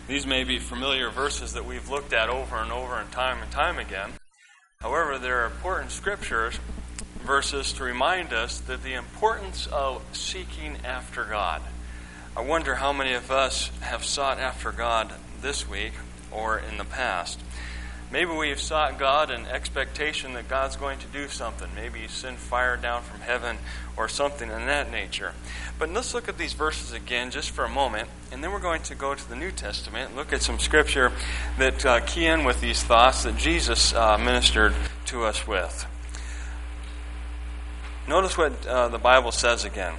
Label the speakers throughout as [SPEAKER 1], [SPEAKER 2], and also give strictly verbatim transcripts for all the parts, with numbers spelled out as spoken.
[SPEAKER 1] These may be familiar verses that we've looked at over and over and time and time again. However, there are important scriptures, verses to remind us that the importance of seeking after God. I wonder how many of us have sought after God this week or in the past. Maybe we've sought God in expectation that God's going to do something. Maybe He sent fire down from heaven or something in that nature. But let's look at these verses again just for a moment, and then we're going to go to the New Testament and look at some scripture that uh, key in with these thoughts that Jesus uh, ministered to us with. Notice what uh, the Bible says again.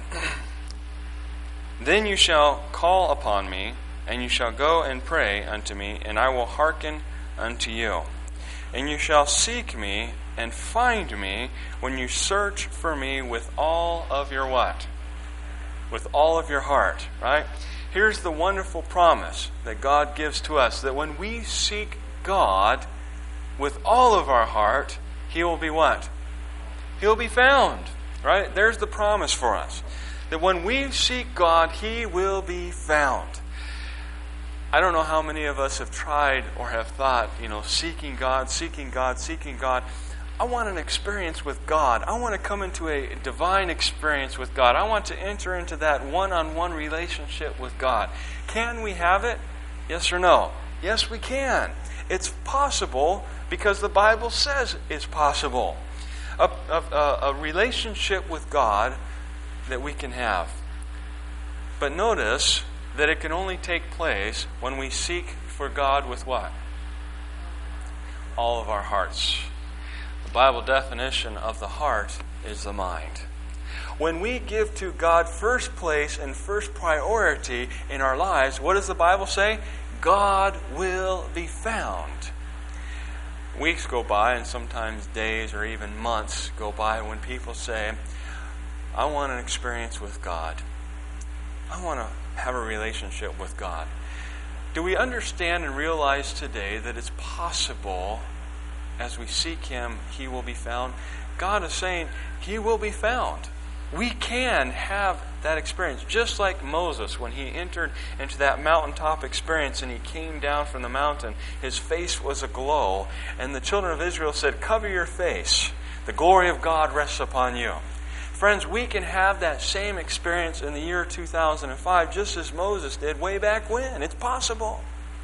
[SPEAKER 1] Then you shall call upon me, and you shall go and pray unto me, and I will hearken unto you. And you shall seek me and find me when you search for me with all of your what? With all of your heart, right? Here's the wonderful promise that God gives to us, that when we seek God with all of our heart, He will be what? He'll be found, right? There's the promise for us, that when we seek God, He will be found. I don't know how many of us have tried or have thought, you know, seeking God, seeking God, seeking God. I want an experience with God. I want to come into a divine experience with God. I want to enter into that one-on-one relationship with God. Can we have it? Yes or no? Yes, we can. It's possible because the Bible says it's possible. A, a, a relationship with God that we can have. But notice that it can only take place when we seek for God with what? All of our hearts. The Bible definition of the heart is the mind. When we give to God first place and first priority in our lives, what does the Bible say? God will be found. Weeks go by, and sometimes days or even months go by when people say, I want an experience with God. I want to have a relationship with God. Do we understand and realize today that it's possible as we seek Him, He will be found? God is saying He will be found. We can have that experience. Just like Moses, when he entered into that mountaintop experience and he came down from the mountain, his face was aglow. And the children of Israel said, cover your face. The glory of God rests upon you. Friends, we can have that same experience in the year two thousand five, just as Moses did way back when. It's possible.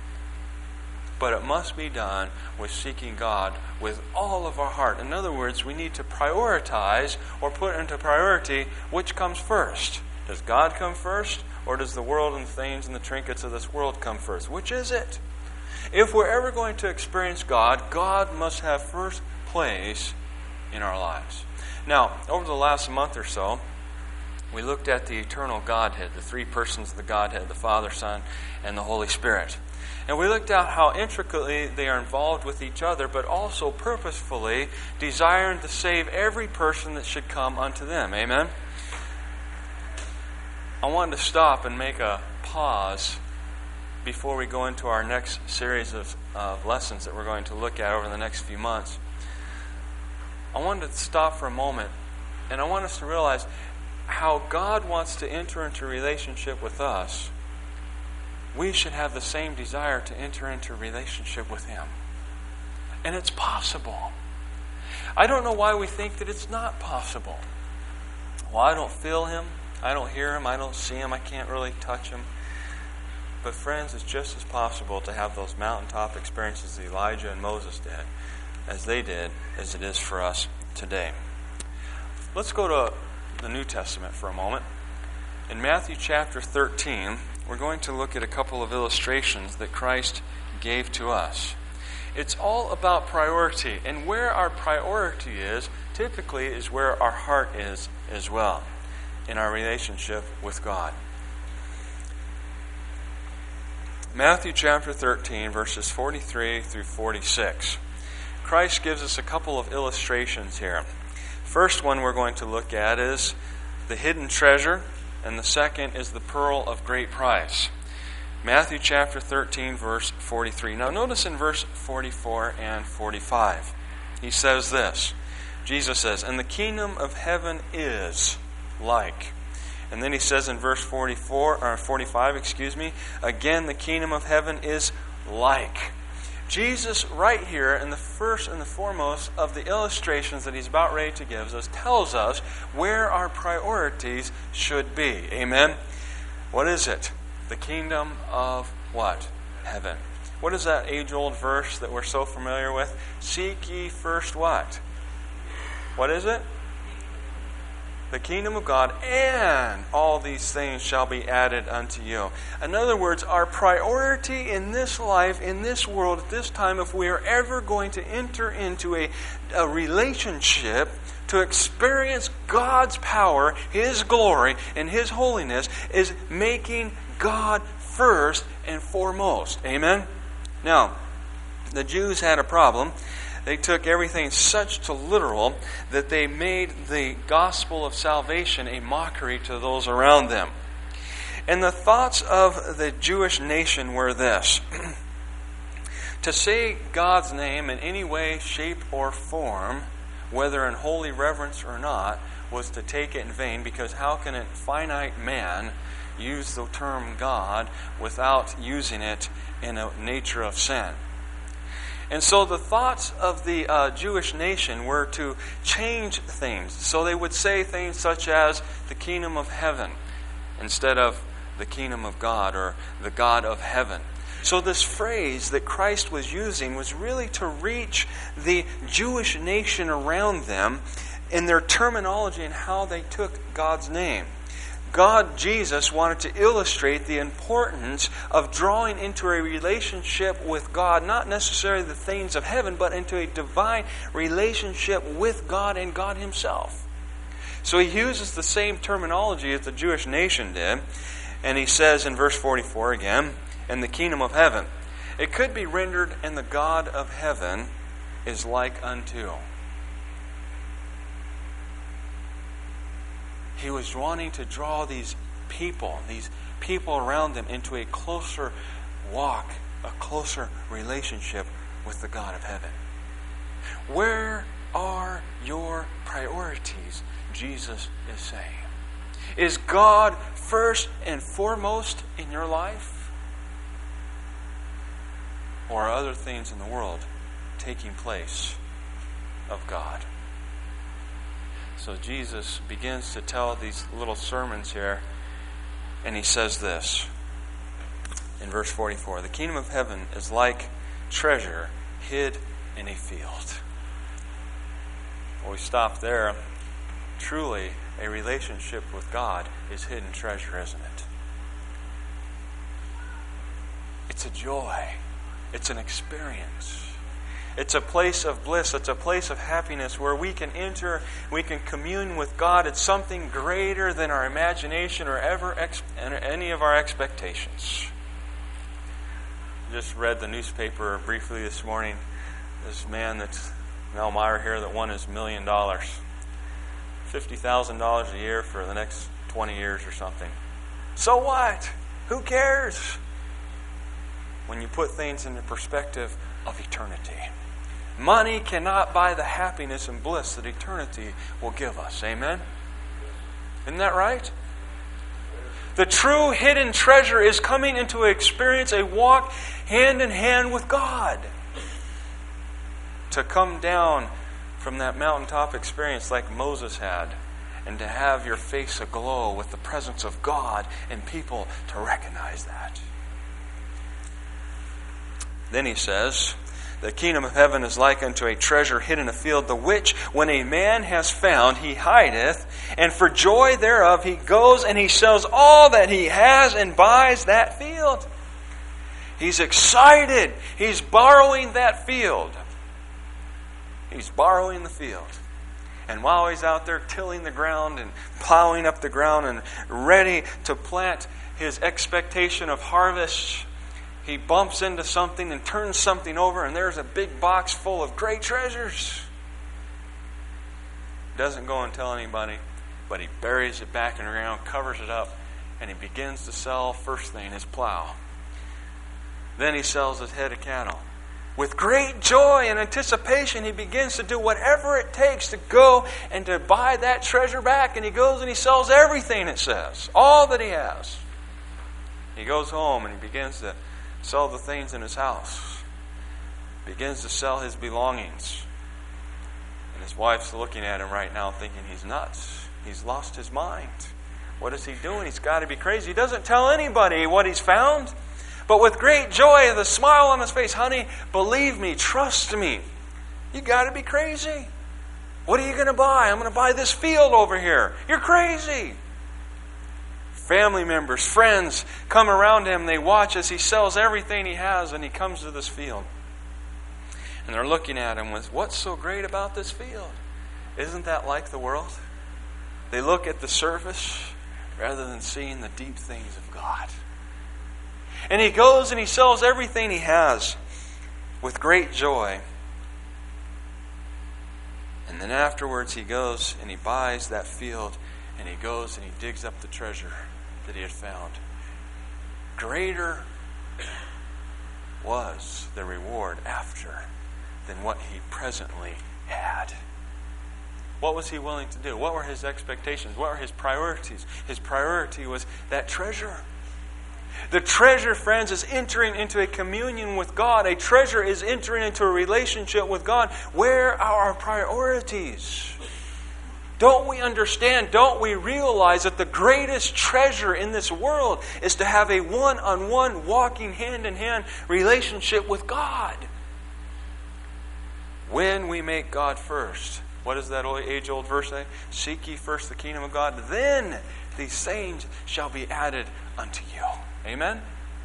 [SPEAKER 1] But it must be done with seeking God with all of our heart. In other words, we need to prioritize or put into priority which comes first. Does God come first, or does the world and the things and the trinkets of this world come first? Which is it? If we're ever going to experience God, God must have first place in our lives. Now, over the last month or so, we looked at the eternal Godhead, the three persons of the Godhead, the Father, Son, and the Holy Spirit. And we looked at how intricately they are involved with each other, but also purposefully desiring to save every person that should come unto them. Amen? I wanted to stop and make a pause before we go into our next series of uh, lessons that we're going to look at over the next few months. I wanted to stop for a moment, and I want us to realize how God wants to enter into a relationship with us. We should have the same desire to enter into a relationship with Him. And it's possible. I don't know why we think that it's not possible. Well, I don't feel Him. I don't hear Him. I don't see Him. I can't really touch Him. But friends, it's just as possible to have those mountaintop experiences that Elijah and Moses did, as they did, as it is for us today. Let's go to the New Testament for a moment. In Matthew chapter thirteen, we're going to look at a couple of illustrations that Christ gave to us. It's all about priority, and where our priority is, typically is where our heart is as well, in our relationship with God. Matthew chapter thirteen, verses forty-three through forty-six. Christ gives us a couple of illustrations here. First one we're going to look at is the hidden treasure, and the second is the pearl of great price. Matthew chapter thirteen, verse forty-three. Now notice in verse forty-four and forty-five. He says this. Jesus says, and the kingdom of heaven is like. And then he says in verse forty-four or forty-five, excuse me, again the kingdom of heaven is like. Jesus right here in the first and the foremost of the illustrations that he's about ready to give us tells us where our priorities should be. Amen? What is it? The kingdom of what? Heaven. What is that age-old verse that we're so familiar with? Seek ye first what? What is it? The kingdom of God, and all these things shall be added unto you. In other words, our priority in this life, in this world, at this time, if we are ever going to enter into a, a relationship to experience God's power, His glory, and His holiness, is making God first and foremost. Amen? Now, the Jews had a problem. They took everything such to literal that they made the gospel of salvation a mockery to those around them. And the thoughts of the Jewish nation were this. To say God's name in any way, shape, or form, whether in holy reverence or not, was to take it in vain, because how can a finite man use the term God without using it in a nature of sin? And so the thoughts of the uh, Jewish nation were to change things. So they would say things such as the kingdom of heaven instead of the kingdom of God or the God of heaven. So this phrase that Christ was using was really to reach the Jewish nation around them in their terminology and how they took God's name. God, Jesus, wanted to illustrate the importance of drawing into a relationship with God, not necessarily the things of heaven, but into a divine relationship with God and God Himself. So He uses the same terminology as the Jewish nation did, and He says in verse forty-four again, in the kingdom of heaven. It could be rendered, and the God of heaven is like unto. He was wanting to draw these people, these people around them, into a closer walk, a closer relationship with the God of heaven. Where are your priorities? Jesus is saying. Is God first and foremost in your life? Or are other things in the world taking place of God? So Jesus begins to tell these little sermons here, and He says this in verse forty-four. The kingdom of heaven is like treasure hid in a field. Well, we stop there. Truly, a relationship with God is hidden treasure, isn't it? It's a joy. It's an experience. It's a place of bliss. It's a place of happiness where we can enter, we can commune with God. It's something greater than our imagination or ever ex- any of our expectations. I just read the newspaper briefly this morning. This man that's Mel Meyer here that won his million dollars. fifty thousand dollars a year for the next twenty years or something. So what? Who cares? When you put things into perspective of eternity. Money cannot buy the happiness and bliss that eternity will give us. Amen? Isn't that right? The true hidden treasure is coming into an experience, a walk hand in hand with God. To come down from that mountaintop experience like Moses had, and to have your face aglow with the presence of God and people to recognize that. Then he says, the kingdom of heaven is like unto a treasure hid in a field, the which, when a man has found, he hideth, and for joy thereof he goes and he sells all that he has and buys that field. He's excited. He's borrowing that field. He's borrowing the field. And while he's out there tilling the ground and plowing up the ground and ready to plant his expectation of harvest, he bumps into something and turns something over, and there's a big box full of great treasures. Doesn't go and tell anybody, but he buries it back in the ground, covers it up, and he begins to sell, first thing, his plow. Then he sells his head of cattle. with great joy and anticipation, he begins to do whatever it takes to go and to buy that treasure back. And he goes and he sells everything, it says. All that he has. He goes home and he begins to sell the things in his house. Begins to sell his belongings. And his wife's looking at him right now thinking he's nuts. He's lost his mind. What is he doing? He's got to be crazy. He doesn't tell anybody what he's found. But with great joy, the smile on his face, honey, believe me, trust me. You got to be crazy. What are you going to buy? I'm going to buy this field over here. You're crazy. Family members, friends come around him. They watch as he sells everything he has and he comes to this field. And they're looking at him with, what's so great about this field? Isn't that like the world? They look at the surface rather than seeing the deep things of God. And he goes and he sells everything he has with great joy. And then afterwards he goes and he buys that field and he goes and he digs up the treasure that he had found. Greater was the reward after than what he presently had. What was he willing to do? What were his expectations? What were his priorities? His priority was that treasure. The treasure, friends, is entering into a communion with God. A treasure is entering into a relationship with God. Where are our priorities? Don't we understand, don't we realize that the greatest treasure in this world is to have a one-on-one, walking hand-in-hand relationship with God? When we make God first. What does that age-old verse say? Seek ye first the kingdom of God, then these things shall be added unto you. Amen?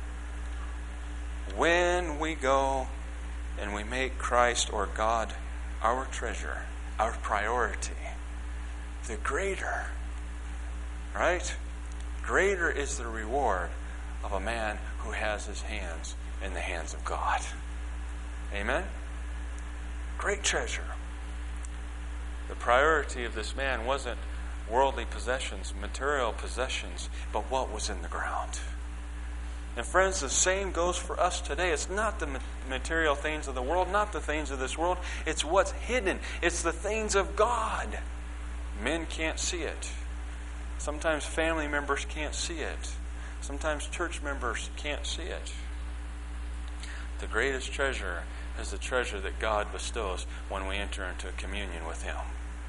[SPEAKER 1] When we go and we make Christ or God our treasure, our priority, the greater, right? Greater is the reward of a man who has his hands in the hands of God. Amen? Great treasure. The priority of this man wasn't worldly possessions, material possessions, but what was in the ground. And friends, the same goes for us today. It's not the material things of the world, not the things of this world. It's what's hidden. It's the things of God. Men can't see it. Sometimes family members can't see it. Sometimes church members can't see it. The greatest treasure is the treasure that God bestows when we enter into a communion with Him.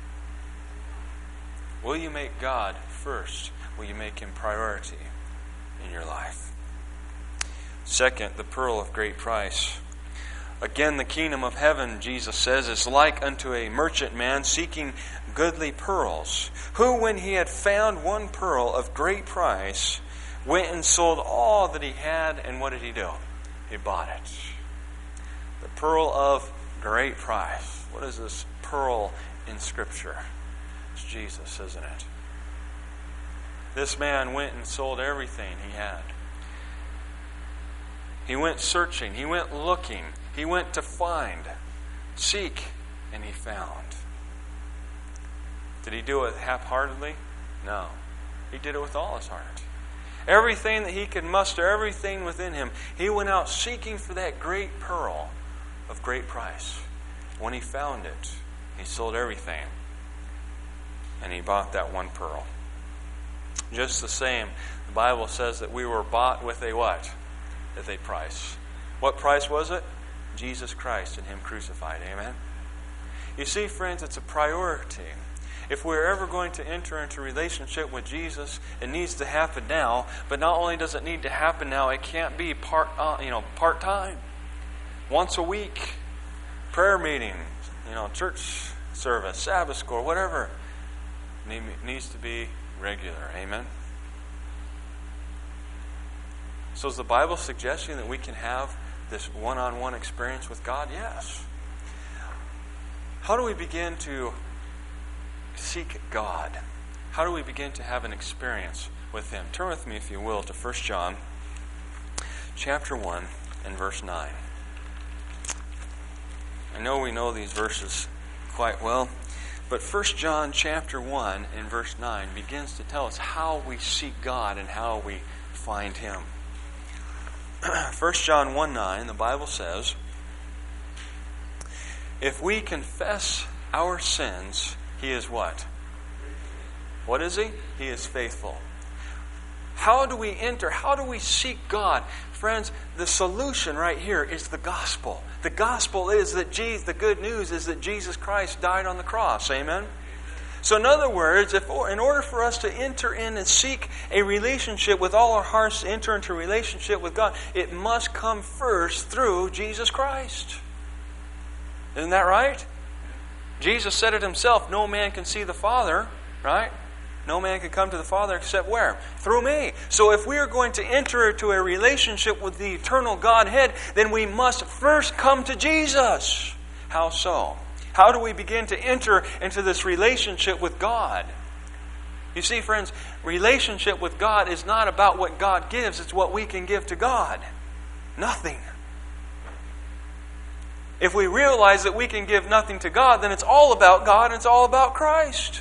[SPEAKER 1] Will you make God first? Will you make Him priority in your life? Second, the pearl of great price. Again, the kingdom of heaven, Jesus says, is like unto a merchant man seeking goodly pearls, who, when he had found one pearl of great price, went and sold all that he had, and what did he do? He bought it. The pearl of great price. What is this pearl in Scripture? It's Jesus, isn't it? This man went and sold everything he had. He went searching. He went looking. He went to find, seek, and he found. Did he do it half-heartedly? No. He did it with all his heart. Everything that he could muster, everything within him, he went out seeking for that great pearl of great price. When he found it, he sold everything, and he bought that one pearl. Just the same, the Bible says that we were bought with a what? With a price. What price was it? Jesus Christ and Him crucified. Amen? You see, friends, it's a priority. If we're ever going to enter into relationship with Jesus, it needs to happen now. But not only does it need to happen now, it can't be part, uh, you know, part-time. Once a week, prayer meeting, you know, church service, Sabbath school, whatever. It needs to be regular. Amen? So is the Bible suggesting that we can have this one-on-one experience with God? Yes. How do we begin to seek God? How do we begin to have an experience with Him? Turn with me, if you will, to First John chapter one and verse nine. I know we know these verses quite well, but First John chapter one and verse nine begins to tell us how we seek God and how we find Him. First John one nine, the Bible says, If we confess our sins, He is what? What is He? He is faithful. How do we enter? How do we seek God? Friends, the solution right here is the gospel. The gospel is that Jesus, the good news is that Jesus Christ died on the cross. Amen? So in other words, if in order for us to enter in and seek a relationship with all our hearts, to enter into a relationship with God, it must come first through Jesus Christ. Isn't that right? Jesus said it Himself, no man can see the Father, right? No man can come to the Father except where? Through me. So if we are going to enter into a relationship with the eternal Godhead, then we must first come to Jesus. How so? How do we begin to enter into this relationship with God? You see, friends, relationship with God is not about what God gives, it's what we can give to God. Nothing. If we realize that we can give nothing to God, then it's all about God and it's all about Christ.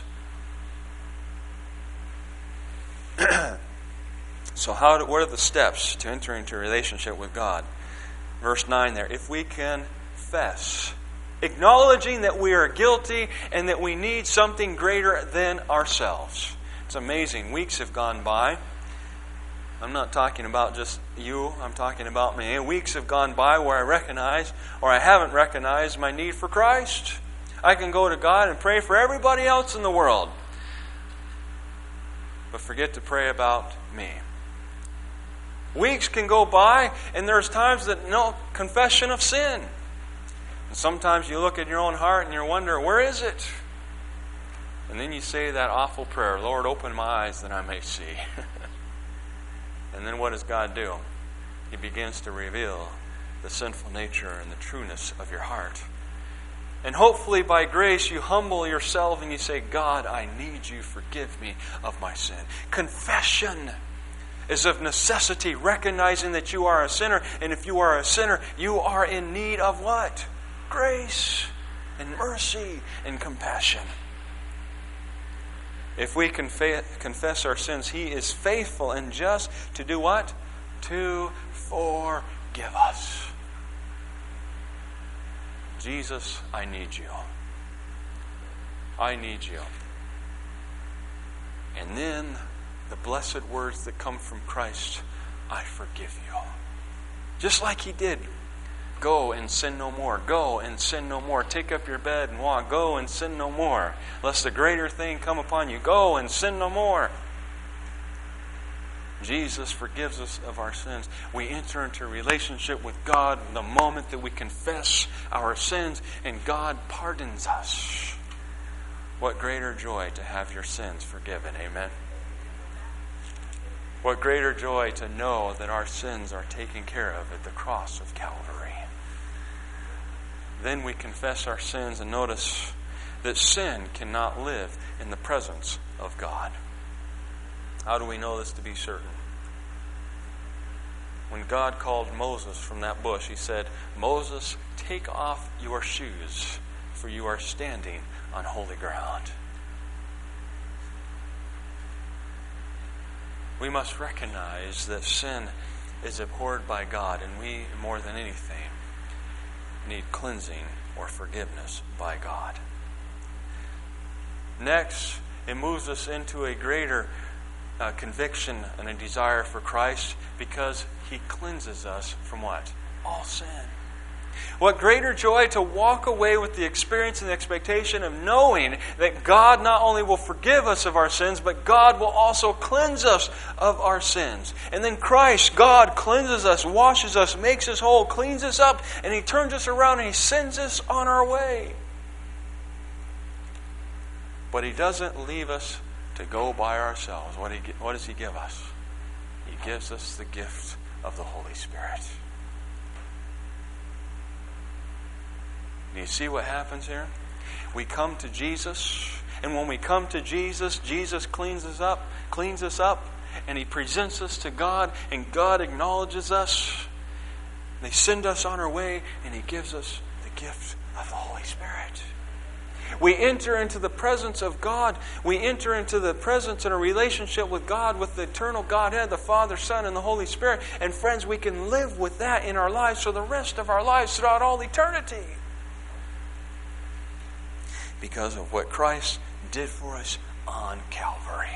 [SPEAKER 1] So how do, what are the steps to enter into a relationship with God? Verse nine there, if we confess, acknowledging that we are guilty and that we need something greater than ourselves. It's amazing. Weeks have gone by. I'm not talking about just you. I'm talking about me. Weeks have gone by where I recognize or I haven't recognized my need for Christ. I can go to God and pray for everybody else in the world, but forget to pray about me. Weeks can go by and there's times that no confession of sin. And sometimes you look at your own heart and you wonder, where is it? And then you say that awful prayer, Lord, open my eyes that I may see. And then what does God do? He begins to reveal the sinful nature and the trueness of your heart. And hopefully by grace you humble yourself and you say, God, I need you. Forgive me of my sin. Confession is of necessity, recognizing that you are a sinner. And if you are a sinner, you are in need of what? Grace and mercy and compassion. If we confa- confess our sins, He is faithful and just to do what? To forgive us. Jesus, I need you. I need you. And then the blessed words that come from Christ, I forgive you. Just like He did. Go and sin no more. Go and sin no more. Take up your bed and walk. Go and sin no more. Lest a greater thing come upon you. Go and sin no more. Jesus forgives us of our sins. We enter into a relationship with God the moment that we confess our sins, and God pardons us. What greater joy to have your sins forgiven. Amen. What greater joy to know that our sins are taken care of at the cross of Calvary. Then we confess our sins and notice that sin cannot live in the presence of God. How do we know this to be certain? When God called Moses from that bush, He said, Moses, take off your shoes, for you are standing on holy ground. We must recognize that sin is abhorred by God, and we, more than anything, need cleansing or forgiveness by God. Next, it moves us into a greater uh, conviction and a desire for Christ because He cleanses us from what? All sin. What greater joy to walk away with the experience and the expectation of knowing that God not only will forgive us of our sins, but God will also cleanse us of our sins. And then Christ, God, cleanses us, washes us, makes us whole, cleans us up, and He turns us around and He sends us on our way. But He doesn't leave us to go by ourselves. What, he, what does He give us? He gives us the gift of the Holy Spirit. Do you see what happens here? We come to Jesus, and when we come to Jesus, Jesus cleans us up, cleans us up, and He presents us to God, and God acknowledges us. They send us on our way, and He gives us the gift of the Holy Spirit. We enter into the presence of God. We enter into the presence and a relationship with God, with the eternal Godhead, the Father, Son, and the Holy Spirit. And friends, we can live with that in our lives for the rest of our lives throughout all eternity. because of what Christ did for us on Calvary.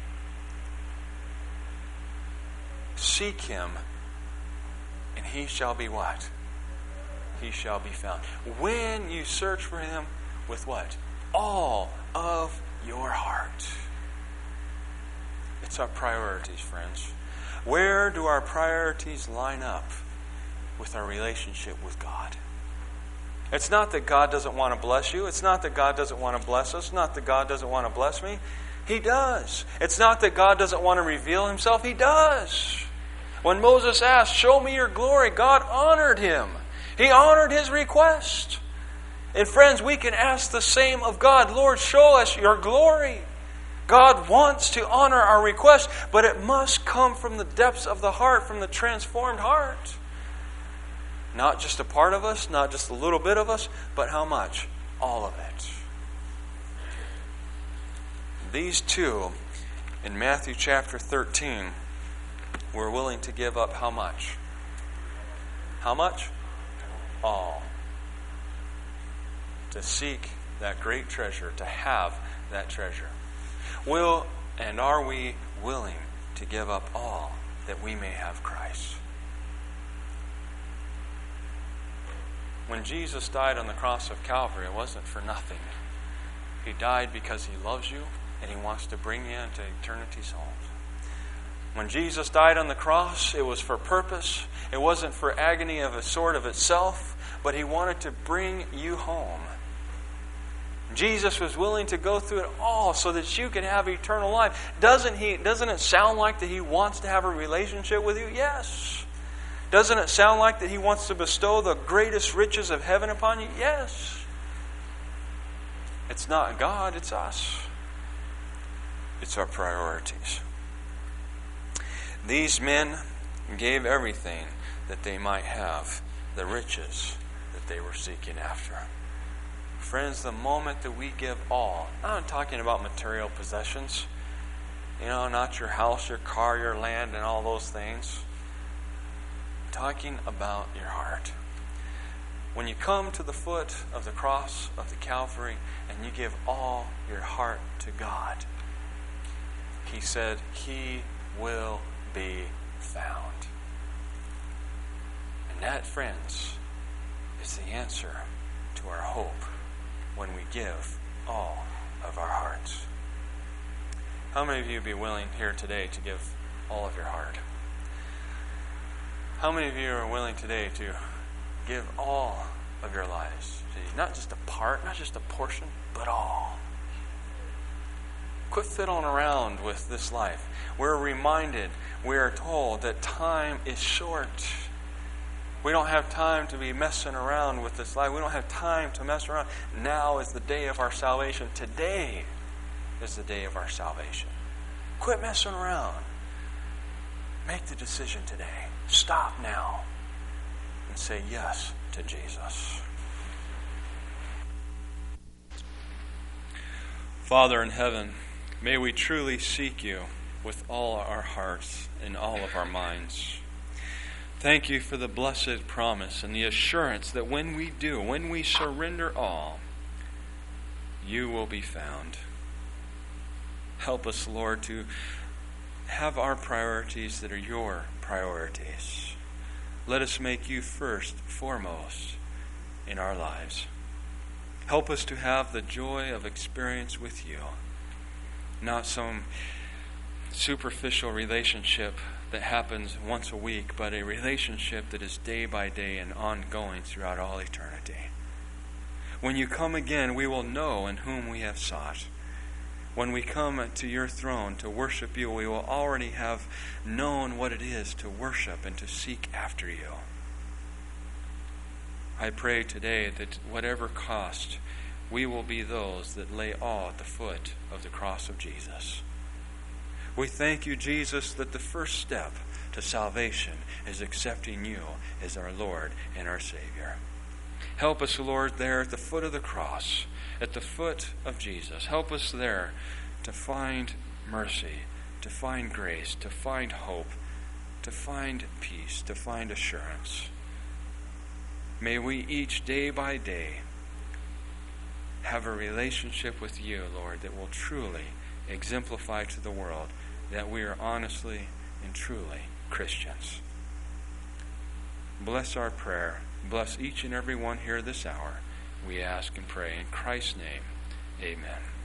[SPEAKER 1] Seek Him, and He shall be what? He shall be found. When you search for Him with what? All of your heart. It's our priorities, friends. Where do our priorities line up with our relationship with God? It's not that God doesn't want to bless you. It's not that God doesn't want to bless us. It's not that God doesn't want to bless me. He does. It's not that God doesn't want to reveal Himself. He does. When Moses asked, "Show me your glory," God honored him. He honored his request. And friends, we can ask the same of God. Lord, show us your glory. God wants to honor our request, but it must come from the depths of the heart, from the transformed heart. Not just a part of us, not just a little bit of us, but how much? All of it. These two, in Matthew chapter thirteen, were willing to give up how much? How much? All. To seek that great treasure, to have that treasure. Will and are we willing to give up all that we may have Christ? When Jesus died on the cross of Calvary, it wasn't for nothing. He died because He loves you and He wants to bring you into eternity's home. When Jesus died on the cross, it was for purpose. It wasn't for agony of a sort of itself, but He wanted to bring you home. Jesus was willing to go through it all so that you could have eternal life. Doesn't He? Doesn't it sound like that He wants to have a relationship with you? Yes. Doesn't it sound like that He wants to bestow the greatest riches of heaven upon you? Yes. It's not God, it's us. It's our priorities. These men gave everything that they might have the riches that they were seeking after. Friends, the moment that we give all, I'm talking about material possessions, you know, not your house, your car, your land, and all those things. I'm talking about your heart. When you come to the foot of the cross of the Calvary and you give all your heart to God, He said, He will be found. And that, friends, is the answer to our hope when we give all of our hearts. How many of you would be willing here today to give all of your heart? How many of you are willing today to give all of your lives? Not just a part, not just a portion, but all. Quit fiddling around with this life. We're reminded, we are told that time is short. We don't have time to be messing around with this life. We don't have time to mess around. Now is the day of our salvation. Today is the day of our salvation. Quit messing around. Make the decision today. Stop now and say yes to Jesus. Father in heaven, may we truly seek You with all our hearts and all of our minds. Thank You for the blessed promise and the assurance that when we do, when we surrender all, You will be found. Help us, Lord, to have our priorities that are Your priorities. Let us make You first, foremost in our lives. Help us to have the joy of experience with You, not some superficial relationship that happens once a week, but a relationship that is day by day and ongoing throughout all eternity. When You come again, we will know in whom we have sought. When we come to Your throne to worship You, we will already have known what it is to worship and to seek after You. I pray today that whatever cost, we will be those that lay all at the foot of the cross of Jesus. We thank You, Jesus, that the first step to salvation is accepting You as our Lord and our Savior. Help us, Lord, there at the foot of the cross, at the foot of Jesus. Help us there to find mercy, to find grace, to find hope, to find peace, to find assurance. May we each day by day have a relationship with you, Lord, that will truly exemplify to the world that we are honestly and truly Christians. Bless our prayer. Bless each and every one here this hour. We ask and pray in Christ's name. Amen.